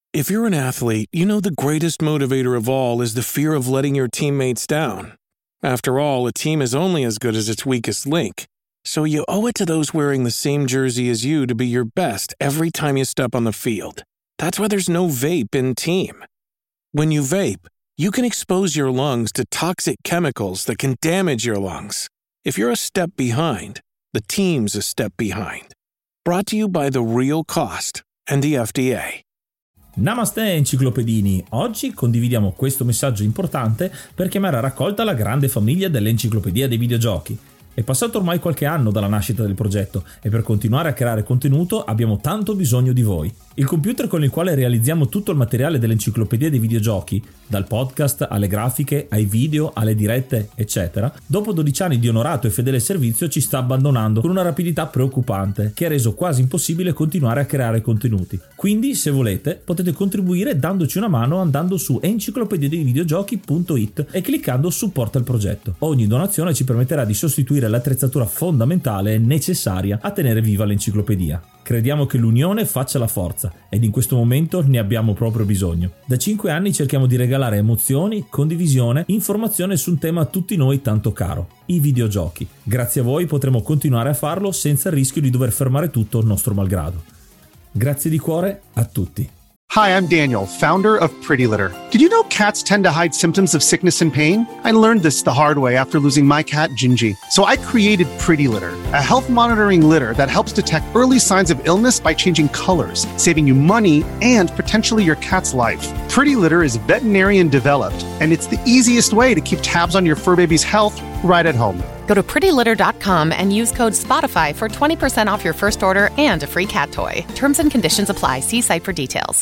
If you're an athlete, you know the greatest motivator of all is the fear of letting your teammates down. After all, a team is only as good as its weakest link. So you owe it to those wearing the same jersey as you to be your best every time you step on the field. That's why there's no vape in team. When you vape, you can expose your lungs to toxic chemicals that can damage your lungs. If you're a step behind, the team's a step behind. Brought to you by The Real Cost and the FDA. Namaste enciclopedini, oggi condividiamo questo messaggio importante per chiamare a raccolta la grande famiglia dell'Enciclopedia dei Videogiochi. È passato ormai qualche anno dalla nascita del progetto e per continuare a creare contenuto abbiamo tanto bisogno di voi. Il computer con il quale realizziamo tutto il materiale dell'Enciclopedia dei Videogiochi, dal podcast alle grafiche, ai video, alle dirette, eccetera, dopo 12 anni di onorato e fedele servizio ci sta abbandonando con una rapidità preoccupante che ha reso quasi impossibile continuare a creare contenuti. Quindi, se volete, potete contribuire dandoci una mano andando su enciclopediadeivideogiochi.it e cliccando supporta il progetto. Ogni donazione ci permetterà di sostituire l'attrezzatura fondamentale e necessaria a tenere viva l'enciclopedia. Crediamo che l'unione faccia la forza ed in questo momento ne abbiamo proprio bisogno. Da 5 anni cerchiamo di regalare emozioni, condivisione, informazione su un tema a tutti noi tanto caro, i videogiochi. Grazie a voi potremo continuare a farlo senza il rischio di dover fermare tutto nostro malgrado. Grazie di cuore a tutti. Hi, I'm Daniel, founder of Pretty Litter. Did you know cats tend to hide symptoms of sickness and pain? I learned this the hard way after losing my cat, Gingy. So I created Pretty Litter, a health monitoring litter that helps detect early signs of illness by changing colors, saving you money and potentially your cat's life. Pretty Litter is veterinarian developed, and it's the easiest way to keep tabs on your fur baby's health right at home. Go to prettylitter.com and use code SPOTIFY for 20% off your first order and a free cat toy. Terms and conditions apply. See site for details.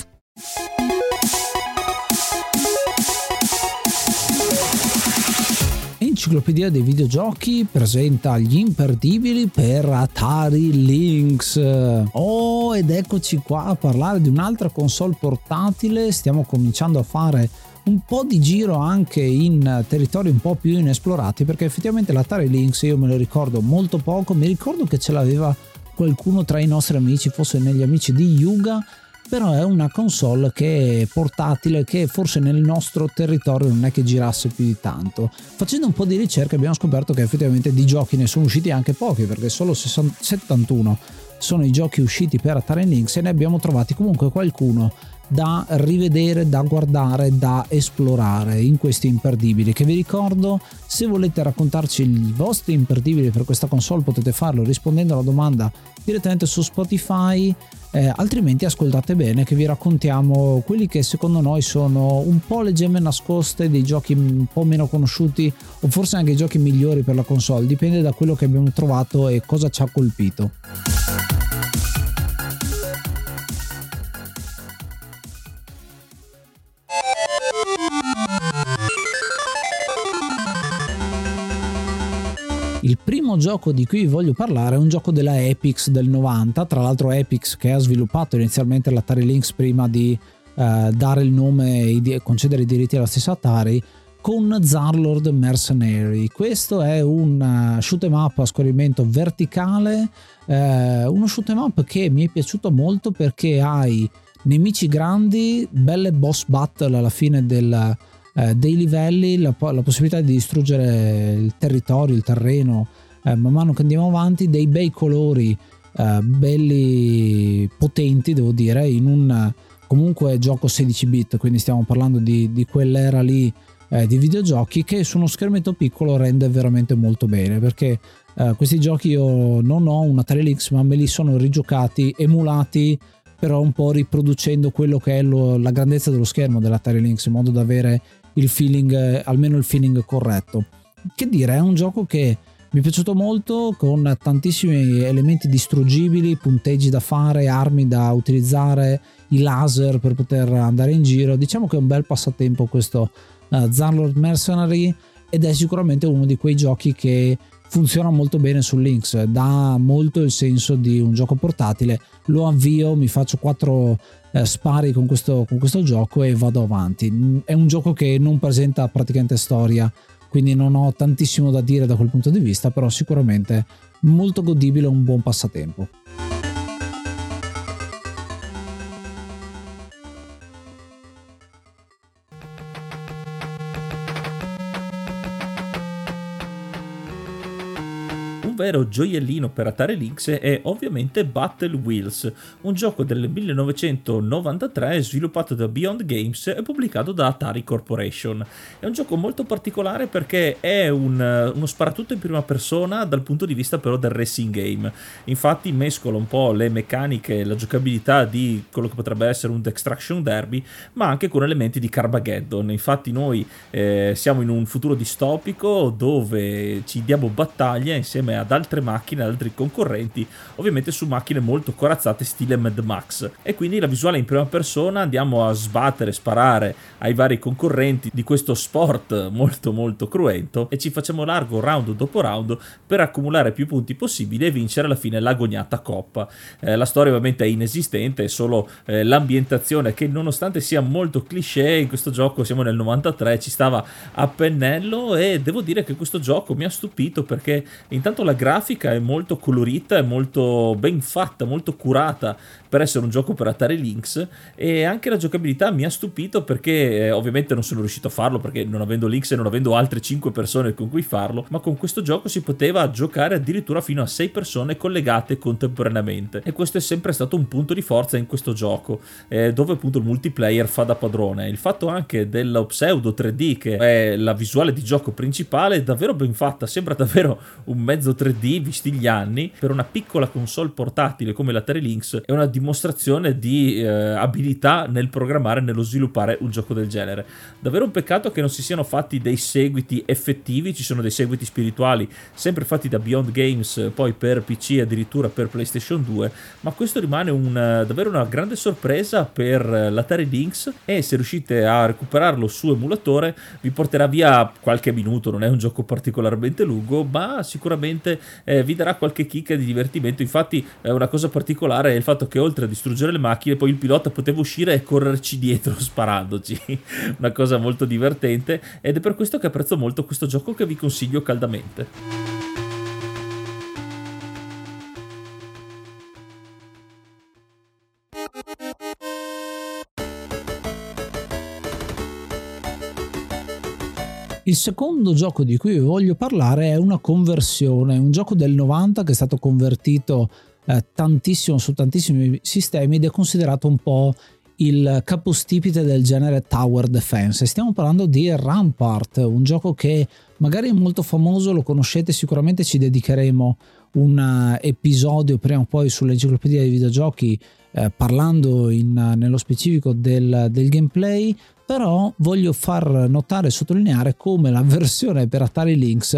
Enciclopedia dei Videogiochi presenta gli imperdibili per Atari Lynx. Oh, ed eccoci qua a parlare di un'altra console portatile. Stiamo cominciando a fare un po' di giro anche in territori un po' più inesplorati, perché effettivamente l'Atari Lynx io me lo ricordo molto poco. Mi ricordo che ce l'aveva qualcuno tra i nostri amici, forse negli amici di Yuga, però è una console che è portatile, che forse nel nostro territorio non è che girasse più di tanto. Facendo un po' di ricerca abbiamo scoperto che effettivamente di giochi ne sono usciti anche pochi, perché solo 71 sono i giochi usciti per Atari Lynx e ne abbiamo trovati comunque qualcuno da rivedere, da guardare, da esplorare in questi imperdibili, che vi ricordo, se volete raccontarci i vostri imperdibili per questa console potete farlo rispondendo alla domanda direttamente su Spotify, altrimenti ascoltate bene che vi raccontiamo quelli che secondo noi sono un po' le gemme nascoste, dei giochi un po' meno conosciuti o forse anche i giochi migliori per la console, dipende da quello che abbiamo trovato e cosa ci ha colpito. Il primo gioco di cui vi voglio parlare è un gioco della Epyx del 90, tra l'altro Epyx che ha sviluppato inizialmente l'Atari Lynx prima di dare il nome e concedere i diritti alla stessa Atari, con Warlord Mercenary. Questo è un shoot 'em up a scorrimento verticale, uno shoot 'em up che mi è piaciuto molto perché hai nemici grandi, belle boss battle alla fine dei livelli, la possibilità di distruggere il territorio, il terreno man mano che andiamo avanti, dei bei colori belli potenti, devo dire, in un comunque gioco 16 bit, quindi stiamo parlando di quell'era lì di videogiochi, che su uno schermetto piccolo rende veramente molto bene, perché questi giochi io non ho un Atari Lynx ma me li sono rigiocati, emulati, però un po' riproducendo quello che è la grandezza dello schermo dell'Atari Lynx, in modo da avere il feeling, almeno il feeling corretto. Che dire, è un gioco che mi è piaciuto molto, con tantissimi elementi distruggibili, punteggi da fare, armi da utilizzare, i laser per poter andare in giro. Diciamo che è un bel passatempo questo Warlord Mercenary, ed è sicuramente uno di quei giochi che funziona molto bene sul Lynx, dà molto il senso di un gioco portatile. Lo avvio, mi faccio 4 spari con questo gioco e vado avanti. È un gioco che non presenta praticamente storia, quindi non ho tantissimo da dire da quel punto di vista, però sicuramente molto godibile, un buon passatempo. un vero gioiellino per Atari Lynx è ovviamente Battle Wheels, un gioco del 1993 sviluppato da Beyond Games e pubblicato da Atari Corporation. È un gioco molto particolare perché è uno sparatutto in prima persona dal punto di vista però del racing game. Infatti mescola un po' le meccaniche e la giocabilità di quello che potrebbe essere un Destruction Derby, ma anche con elementi di Carmageddon. Infatti noi siamo in un futuro distopico dove ci diamo battaglia insieme ad altre macchine, ad altri concorrenti, ovviamente su macchine molto corazzate stile Mad Max, e quindi la visuale in prima persona, andiamo a sbattere, sparare ai vari concorrenti di questo sport molto molto cruento e ci facciamo largo round dopo round per accumulare più punti possibili e vincere alla fine l'agognata coppa. La storia ovviamente è inesistente, è solo l'ambientazione che, nonostante sia molto cliché, in questo gioco siamo nel 93, ci stava a pennello, e devo dire che questo gioco mi ha stupito perché intanto la grafica è molto colorita, è molto ben fatta, molto curata per essere un gioco per Atari Lynx, e anche la giocabilità mi ha stupito perché ovviamente non sono riuscito a farlo perché non avendo Lynx e non avendo altre 5 persone con cui farlo, ma con questo gioco si poteva giocare addirittura fino a 6 persone collegate contemporaneamente, e questo è sempre stato un punto di forza in questo gioco, dove appunto il multiplayer fa da padrone. Il fatto anche dello pseudo 3D, che è la visuale di gioco principale, è davvero ben fatta, sembra davvero un mezzo 3D visti gli anni. Per una piccola console portatile come l'Atari Lynx è una dimostrazione di abilità nel programmare, nello sviluppare un gioco del genere. Davvero un peccato che non si siano fatti dei seguiti effettivi. Ci sono dei seguiti spirituali sempre fatti da Beyond Games poi per PC e addirittura per PlayStation 2, ma questo rimane davvero una grande sorpresa per l'Atari Lynx, e se riuscite a recuperarlo su emulatore vi porterà via qualche minuto. Non è un gioco particolarmente lungo, ma sicuramente vi darà qualche chicca di divertimento. Infatti una cosa particolare è il fatto che oltre a distruggere le macchine, poi il pilota poteva uscire e correrci dietro sparandoci, una cosa molto divertente, ed è per questo che apprezzo molto questo gioco, che vi consiglio caldamente. Il secondo gioco di cui vi voglio parlare è una conversione, un gioco del 90 che è stato convertito tantissimo su tantissimi sistemi ed è considerato un po' il capostipite del genere Tower Defense. Stiamo parlando di Rampart, un gioco che magari è molto famoso, lo conoscete sicuramente, ci dedicheremo un episodio prima o poi sull'enciclopedia dei videogiochi parlando nello specifico del gameplay, però voglio far notare e sottolineare come la versione per Atari Lynx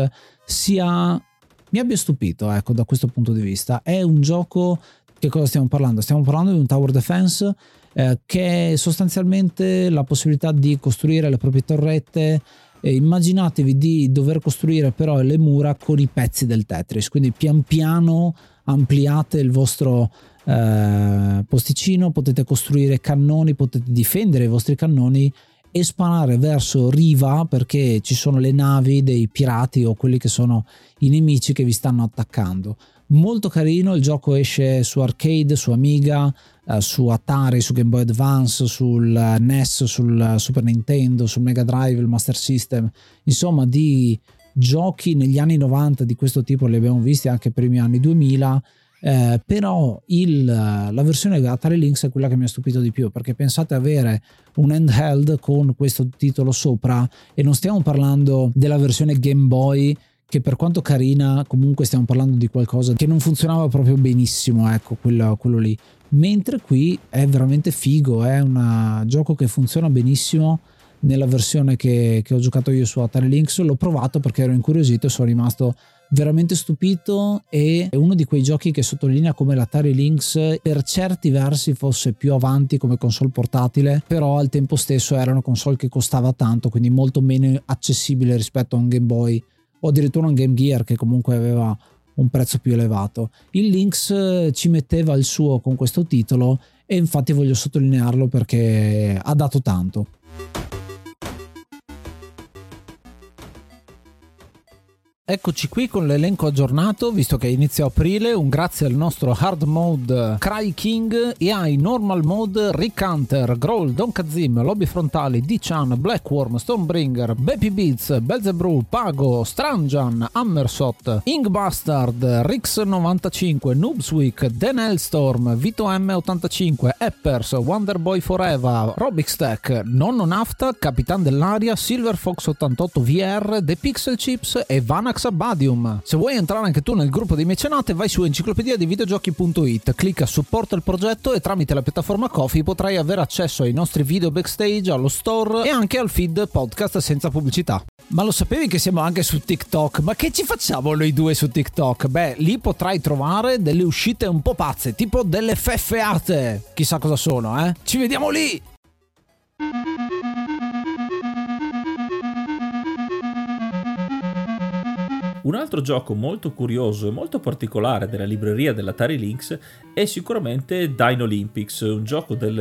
mi abbia stupito, ecco, da questo punto di vista. È un gioco, che cosa stiamo parlando? Stiamo parlando di un Tower Defense che è sostanzialmente la possibilità di costruire le proprie torrette. Immaginatevi di dover costruire però le mura con i pezzi del Tetris, quindi pian piano ampliate il vostro posticino, potete costruire cannoni, potete difendere i vostri cannoni e sparare verso riva perché ci sono le navi dei pirati o quelli che sono i nemici che vi stanno attaccando. Molto carino, il gioco esce su arcade, su Amiga, su Atari, su Game Boy Advance, sul NES, sul Super Nintendo, sul Mega Drive, il Master System. Insomma, di giochi negli anni 90 di questo tipo li abbiamo visti anche per i primi anni 2000. Però la versione Atari Lynx è quella che mi ha stupito di più, perché pensate avere un handheld con questo titolo sopra, e non stiamo parlando della versione Game Boy che, per quanto carina, comunque stiamo parlando di qualcosa che non funzionava proprio benissimo, ecco, quello lì, mentre qui è veramente figo, è un gioco che funziona benissimo. Nella versione che ho giocato io su Atari Lynx l'ho provato perché ero incuriosito e sono rimasto veramente stupito, e è uno di quei giochi che sottolinea come l'Atari Lynx per certi versi fosse più avanti come console portatile, però al tempo stesso era una console che costava tanto, quindi molto meno accessibile rispetto a un Game Boy o addirittura un Game Gear che comunque aveva un prezzo più elevato. Il Lynx ci metteva il suo con questo titolo e infatti voglio sottolinearlo perché ha dato tanto. Eccoci qui con l'elenco aggiornato, visto che inizia aprile. Un grazie al nostro hard mode Cry King e ai normal mode Rick Hunter, Growl, Don Kazim, Lobby Frontali, D-Chan, Blackworm, Stonebringer, Baby Beats, Belzebrew, Pago, Stranjan, Hammersot, Ingbastard, Rix95, Noobsweek, Dan Hellstorm, Vito M85, Eppers, Wonderboy Forever, Robixtech, Nonno Nafta, Capitan dell'Aria, Silver Fox 88 VR, The Pixel Chips e Vanax Abadium. Se vuoi entrare anche tu nel gruppo dei mecenate, vai su enciclopedia dei videogiochi.it, clicca supporta il progetto e tramite la piattaforma Ko-fi potrai avere accesso ai nostri video backstage, allo store e anche al feed podcast senza pubblicità. Ma lo sapevi che siamo anche su TikTok? Ma che ci facciamo noi due su TikTok? Beh, lì potrai trovare delle uscite un po' pazze, tipo delle feffeate. Chissà cosa sono, eh? Ci vediamo lì! Un altro gioco molto curioso e molto particolare della libreria dell'Atari Lynx è sicuramente Dino Olympics, un gioco del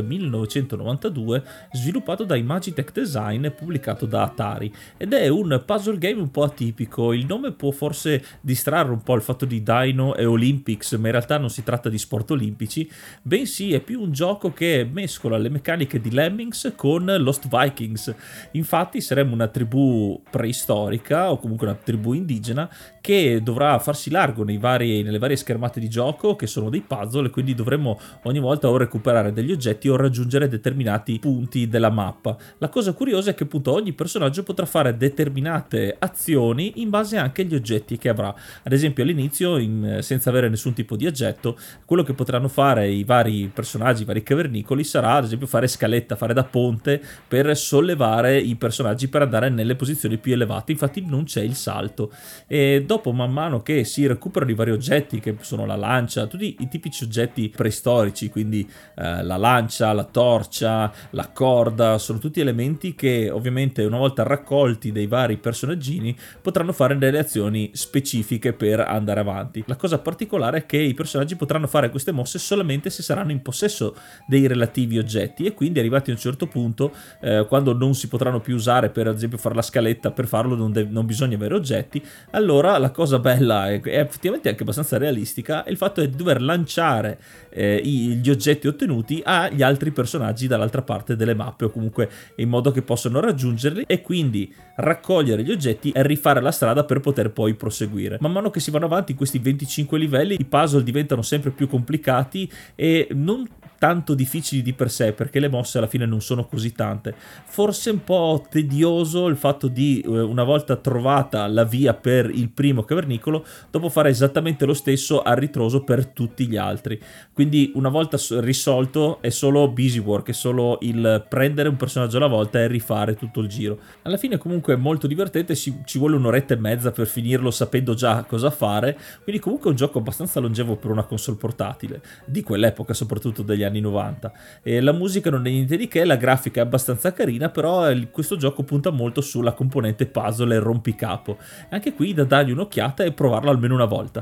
1992 sviluppato da Imagitech Design e pubblicato da Atari, ed è un puzzle game un po' atipico. Il nome può forse distrarre un po' il fatto di Dino e Olympics, ma in realtà non si tratta di sport olimpici, bensì è più un gioco che mescola le meccaniche di Lemmings con Lost Vikings. Infatti saremmo una tribù preistorica o comunque una tribù indigena che dovrà farsi largo nelle varie schermate di gioco, che sono dei puzzle, e quindi dovremmo ogni volta o recuperare degli oggetti o raggiungere determinati punti della mappa. La cosa curiosa è che appunto ogni personaggio potrà fare determinate azioni in base anche agli oggetti che avrà. Ad esempio all'inizio, senza avere nessun tipo di oggetto, quello che potranno fare i vari personaggi, i vari cavernicoli, sarà ad esempio fare scaletta, fare da ponte per sollevare i personaggi per andare nelle posizioni più elevate. Infatti non c'è il salto. E dopo, man mano che si recuperano i vari oggetti, che sono la lancia, tutti i tipici oggetti preistorici, quindi la lancia, la torcia, la corda, sono tutti elementi che ovviamente una volta raccolti dai vari personaggini potranno fare delle azioni specifiche per andare avanti. La cosa particolare è che i personaggi potranno fare queste mosse solamente se saranno in possesso dei relativi oggetti, e quindi arrivati a un certo punto, quando non si potranno più usare per ad esempio fare la scaletta, per farlo non bisogna avere oggetti. Allora la cosa bella e effettivamente anche abbastanza realistica è il fatto di dover lanciare gli oggetti ottenuti agli altri personaggi dall'altra parte delle mappe, o comunque in modo che possano raggiungerli, e quindi raccogliere gli oggetti e rifare la strada per poter poi proseguire. Man mano che si vanno avanti in questi 25 livelli, i puzzle diventano sempre più complicati e non tanto difficili di per sé, perché le mosse alla fine non sono così tante. Forse un po' tedioso il fatto di, una volta trovata la via per il primo cavernicolo, dopo fare esattamente lo stesso a ritroso per tutti gli altri. Quindi una volta risolto è solo busy work, è solo il prendere un personaggio alla volta e rifare tutto il giro. Alla fine comunque è molto divertente, ci vuole un'oretta e mezza per finirlo sapendo già cosa fare, quindi comunque è un gioco abbastanza longevo per una console portatile, di quell'epoca soprattutto degli anni 90. E la musica non è niente di che, la grafica è abbastanza carina, però questo gioco punta molto sulla componente puzzle e rompicapo. Anche qui da dargli un'occhiata e provarlo almeno una volta.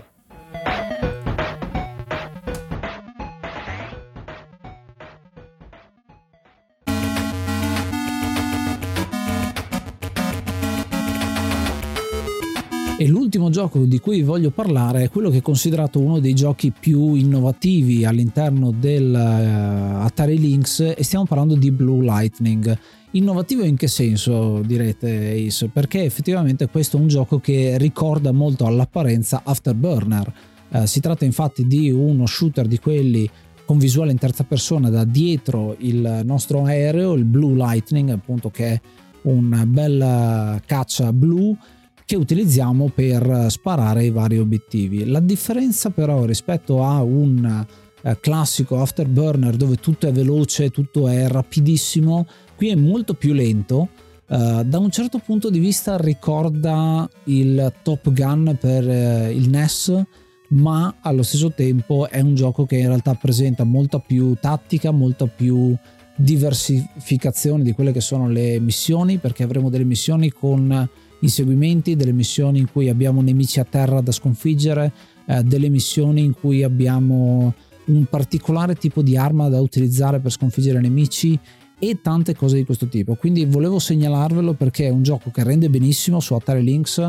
E l'ultimo gioco di cui voglio parlare è quello che è considerato uno dei giochi più innovativi all'interno del Atari Lynx, e stiamo parlando di Blue Lightning. Innovativo in che senso, direte Ace? Perché effettivamente questo è un gioco che ricorda molto all'apparenza Afterburner. Si tratta infatti di uno shooter di quelli con visuale in terza persona da dietro il nostro aereo, il Blue Lightning, appunto, che è un bel caccia blu che utilizziamo per sparare ai vari obiettivi. La differenza però rispetto a un classico Afterburner dove tutto è veloce, tutto è rapidissimo, qui è molto più lento. Da un certo punto di vista ricorda il Top Gun per il NES, ma allo stesso tempo è un gioco che in realtà presenta molta più tattica, molta più diversificazione di quelle che sono le missioni, perché avremo delle missioni con inseguimenti, delle missioni in cui abbiamo nemici a terra da sconfiggere, delle missioni in cui abbiamo un particolare tipo di arma da utilizzare per sconfiggere nemici e tante cose di questo tipo. Quindi volevo segnalarvelo perché è un gioco che rende benissimo su Atari Lynx,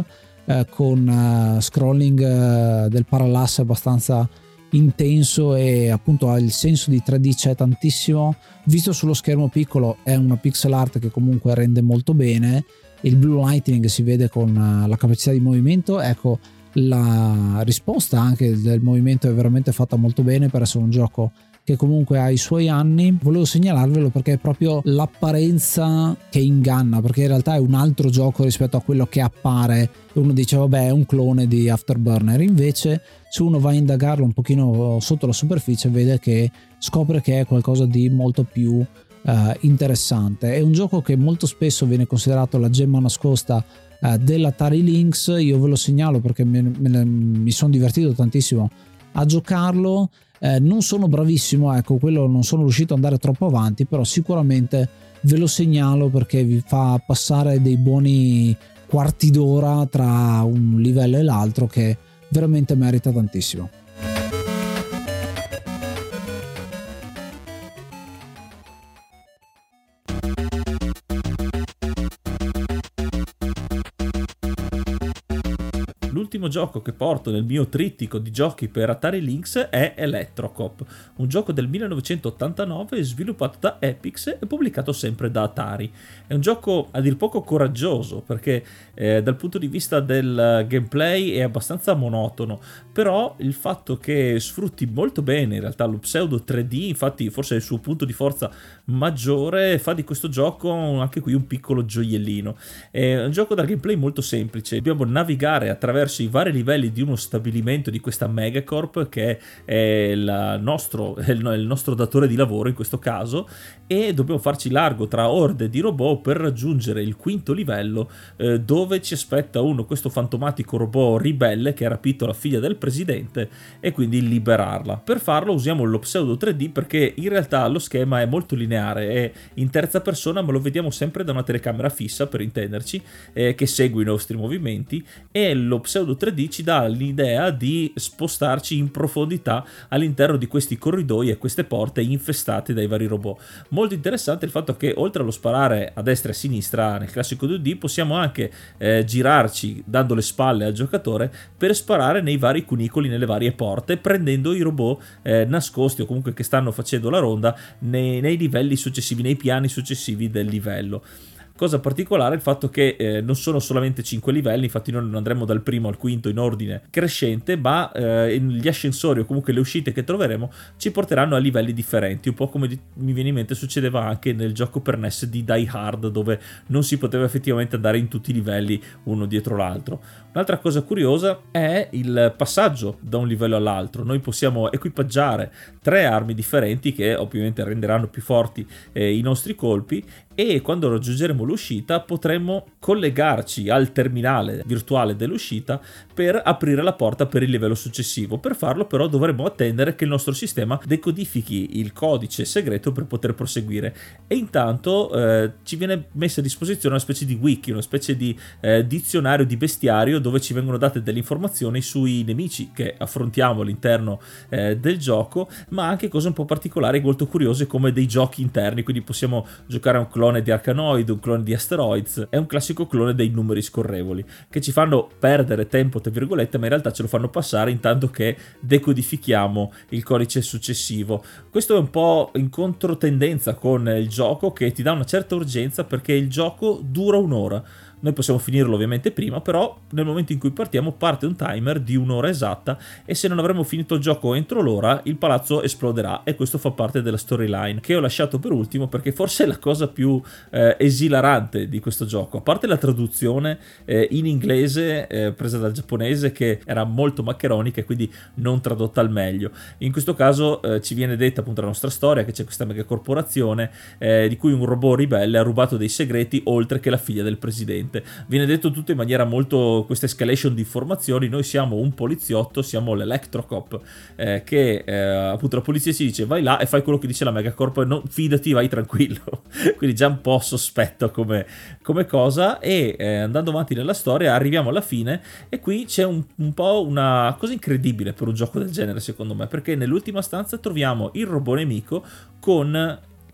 con scrolling del parallasse abbastanza intenso, e appunto ha il senso di 3D, c'è tantissimo. Visto sullo schermo piccolo è una pixel art che comunque rende molto bene. Il blue lightning si vede con la capacità di movimento, ecco, la risposta anche del movimento è veramente fatta molto bene per essere un gioco che comunque ha i suoi anni. Volevo segnalarvelo perché è proprio l'apparenza che inganna, perché in realtà è un altro gioco rispetto a quello che appare. Uno dice vabbè, è un clone di Afterburner, invece se uno va a indagarlo un pochino sotto la superficie scopre che è qualcosa di molto più interessante. È un gioco che molto spesso viene considerato la gemma nascosta dell'Atari Lynx. Io ve lo segnalo perché mi sono divertito tantissimo a giocarlo. Non sono bravissimo, ecco, quello non sono riuscito ad andare troppo avanti, però sicuramente ve lo segnalo perché vi fa passare dei buoni quarti d'ora tra un livello e l'altro, che veramente merita tantissimo. L'ultimo gioco che porto nel mio trittico di giochi per Atari Lynx è Electrocop, un gioco del 1989 sviluppato da Epyx e pubblicato sempre da Atari. È un gioco a dir poco coraggioso perché dal punto di vista del gameplay è abbastanza monotono, però il fatto che sfrutti molto bene in realtà lo pseudo 3D, infatti forse è il suo punto di forza maggiore, fa di questo gioco anche qui un piccolo gioiellino. È un gioco dal gameplay molto semplice, dobbiamo navigare attraverso i vari livelli di uno stabilimento di questa Megacorp che è il nostro datore di lavoro in questo caso, e dobbiamo farci largo tra orde di robot per raggiungere il quinto livello dove ci aspetta questo fantomatico robot ribelle che ha rapito la figlia del presidente e quindi liberarla. Per farlo usiamo lo pseudo 3D perché in realtà lo schema è molto lineare, è in terza persona ma lo vediamo sempre da una telecamera fissa, per intenderci, che segue i nostri movimenti, e lo pseudo 3D ci dà l'idea di spostarci in profondità all'interno di questi corridoi e queste porte infestate dai vari robot. Molto interessante il fatto che oltre allo sparare a destra e a sinistra nel classico 2D possiamo anche girarci dando le spalle al giocatore per sparare nei vari cunicoli, nelle varie porte, prendendo i robot nascosti o comunque che stanno facendo la ronda nei livelli successivi, nei piani successivi del livello. Cosa particolare il fatto che non sono solamente 5 livelli, infatti noi non andremo dal primo al quinto in ordine crescente, ma gli ascensori o comunque le uscite che troveremo ci porteranno a livelli differenti, un po' come mi viene in mente succedeva anche nel gioco per NES di Die Hard, dove non si poteva effettivamente andare in tutti i livelli uno dietro l'altro. Un'altra cosa curiosa è il passaggio da un livello all'altro. Noi possiamo equipaggiare 3 armi differenti che ovviamente renderanno più forti i nostri colpi, e quando raggiungeremo l'uscita potremo collegarci al terminale virtuale dell'uscita per aprire la porta per il livello successivo. Per farlo però dovremo attendere che il nostro sistema decodifichi il codice segreto per poter proseguire, e intanto ci viene messa a disposizione una specie di wiki, una specie di dizionario di bestiario dove ci vengono date delle informazioni sui nemici che affrontiamo all'interno del gioco, ma anche cose un po' particolari, molto curiose, come dei giochi interni. Quindi possiamo giocare a un clone di Arkanoid, un clone di Asteroids, è un classico clone dei numeri scorrevoli che ci fanno perdere tempo tra virgolette, ma in realtà ce lo fanno passare intanto che decodifichiamo il codice successivo. Questo è un po' in controtendenza con il gioco, che ti dà una certa urgenza perché il gioco dura un'ora. Noi possiamo finirlo ovviamente prima, però nel momento in cui partiamo parte un timer di un'ora esatta, e se non avremo finito il gioco entro l'ora il palazzo esploderà, e questo fa parte della storyline che ho lasciato per ultimo perché forse è la cosa più esilarante di questo gioco, a parte la traduzione in inglese presa dal giapponese che era molto maccheronica e quindi non tradotta al meglio. In questo caso ci viene detta appunto la nostra storia, che c'è questa mega corporazione di cui un robot ribelle ha rubato dei segreti oltre che la figlia del presidente. Viene detto tutto in maniera molto, questa escalation di informazioni. Noi siamo un poliziotto, siamo l'Electrocop, che appunto la polizia ci dice vai là e fai quello che dice la Megacorp, non fidati, vai tranquillo. Quindi già un po' sospetto come cosa, e andando avanti nella storia arriviamo alla fine, e qui c'è un po' una cosa incredibile per un gioco del genere secondo me, perché nell'ultima stanza troviamo il robot nemico con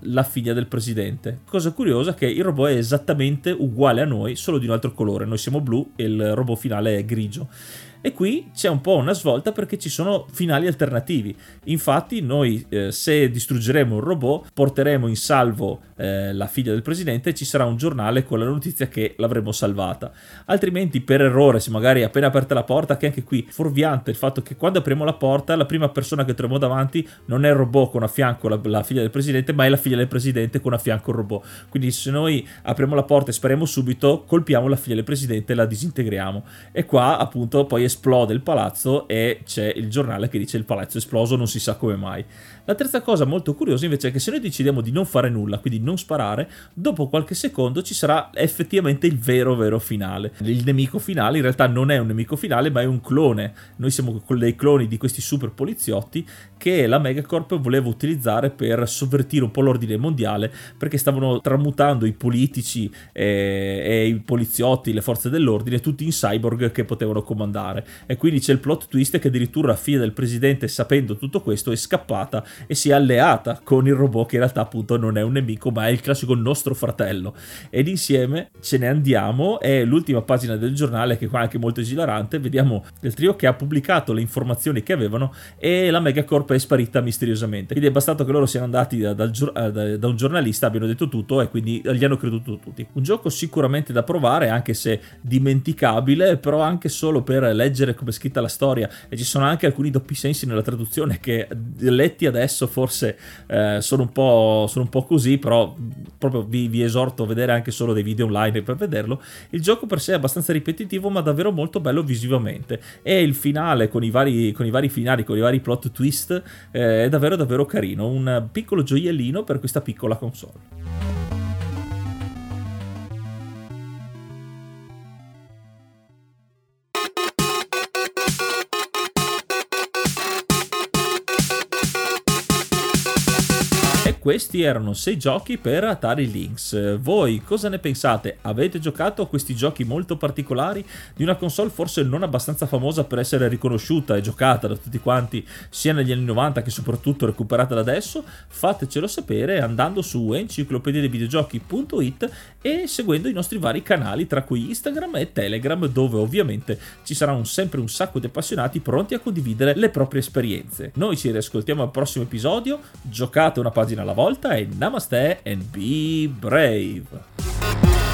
la figlia del presidente. Cosa curiosa che il robot è esattamente uguale a noi, solo di un altro colore. Noi siamo blu e il robot finale è grigio. E qui c'è un po' una svolta perché ci sono finali alternativi. Infatti noi se distruggeremo un robot porteremo in salvo la figlia del presidente e ci sarà un giornale con la notizia che l'avremo salvata. Altrimenti per errore, se magari appena aperta la porta, che anche qui fuorviante il fatto che quando apriamo la porta la prima persona che troviamo davanti non è il robot con a fianco la figlia del presidente, ma è la figlia del presidente con a fianco il robot. Quindi se noi apriamo la porta e spariamo subito, colpiamo la figlia del presidente e la disintegriamo. E qua appunto poi esplode il palazzo e c'è il giornale che dice il palazzo è esploso, non si sa come mai. La terza cosa molto curiosa invece è che se noi decidiamo di non fare nulla, quindi non sparare, dopo qualche secondo ci sarà effettivamente il vero finale. Il nemico finale in realtà non è un nemico finale, ma è un clone. Noi siamo con dei cloni di questi super poliziotti che la Megacorp voleva utilizzare per sovvertire un po' l'ordine mondiale, perché stavano tramutando i politici e i poliziotti, le forze dell'ordine, tutti in cyborg che potevano comandare. E quindi c'è il plot twist che addirittura la figlia del presidente, sapendo tutto questo, è scappata e si è alleata con il robot che in realtà appunto non è un nemico ma è il classico nostro fratello, ed insieme ce ne andiamo. È l'ultima pagina del giornale che qua è anche molto esilarante, vediamo il trio che ha pubblicato le informazioni che avevano e la Megacorp è sparita misteriosamente, quindi è bastato che loro siano andati da un giornalista, abbiano detto tutto e quindi gli hanno creduto tutti. Un gioco sicuramente da provare, anche se dimenticabile, però anche solo per leggere come è scritta la storia, e ci sono anche alcuni doppi sensi nella traduzione che letti adesso forse sono un po' così, però proprio vi esorto a vedere anche solo dei video online per vederlo. Il gioco per sé è abbastanza ripetitivo ma davvero molto bello visivamente, e il finale con i vari finali, con i vari plot twist è davvero carino, un piccolo gioiellino per questa piccola console. Questi erano 6 giochi per Atari Lynx. Voi cosa ne pensate? Avete giocato a questi giochi molto particolari di una console forse non abbastanza famosa per essere riconosciuta e giocata da tutti quanti sia negli anni 90 che soprattutto recuperata da adesso? Fatecelo sapere andando su enciclopediadevideogiochi.it e seguendo i nostri vari canali, tra cui Instagram e Telegram, dove ovviamente ci saranno sempre un sacco di appassionati pronti a condividere le proprie esperienze. Noi ci riascoltiamo al prossimo episodio, giocate una pagina alla volta e namaste and be brave!